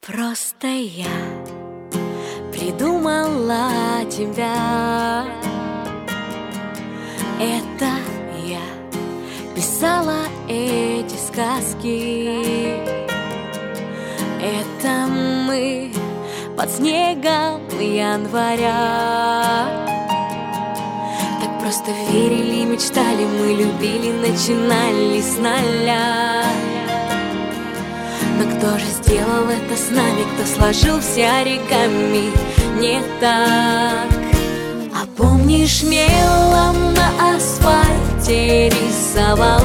Просто я придумала тебя. Это я писала эти сказки. Это мы под снегом января. Так просто верили, мечтали, мы любили, начинали с нуля. Но кто же сделал это с нами, кто сложил все оригами не так? А помнишь, мелом на асфальте рисовал: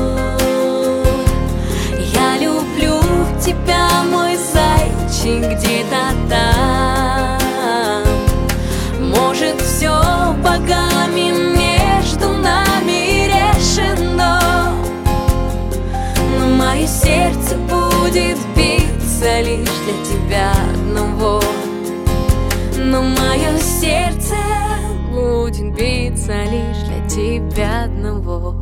я люблю тебя, мой зайчик, где-то там. Может, все богами между нами решено, но мое сердце будет биться лишь для тебя одного. Но мое сердце будет биться лишь для тебя одного.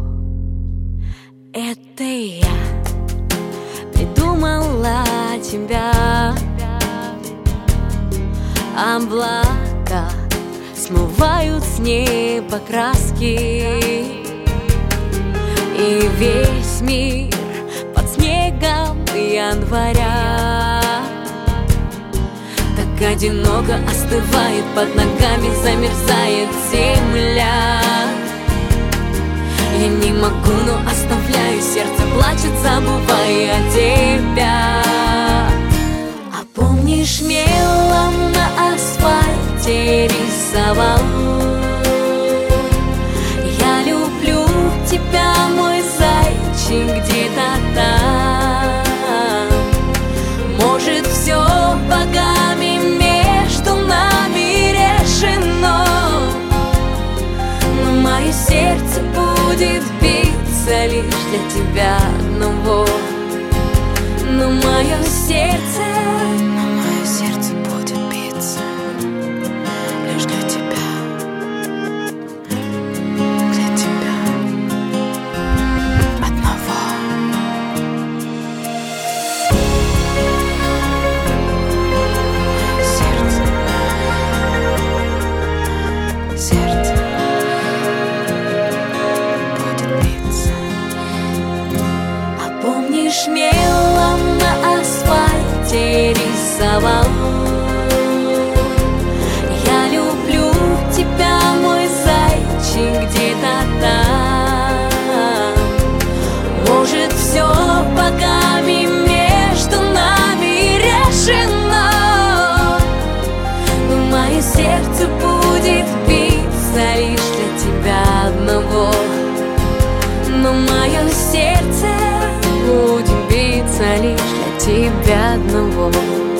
Это я придумала тебя. Облака смывают с неба краски, и весь мир под снегом января. Так одиноко остывает, под ногами замерзает земля. Я не могу, но оставляю, сердце плачет, забывая тебя. А помнишь, мелом на асфальте рисовал: я люблю тебя, мой зайчик, где-то там. Может, все богами между нами решено, но мое сердце будет биться лишь для тебя одного. Но мое сердце будет биться лишь для тебя, для тебя одного. Сердце будет биться. А помнишь, мелом на асфальте рисовал: я люблю тебя, мой зайчик, где-то там. Может, все богами между нами решено, но мое сердце будет биться лишь для тебя одного. Но мое сердце будет биться лишь для тебя одного.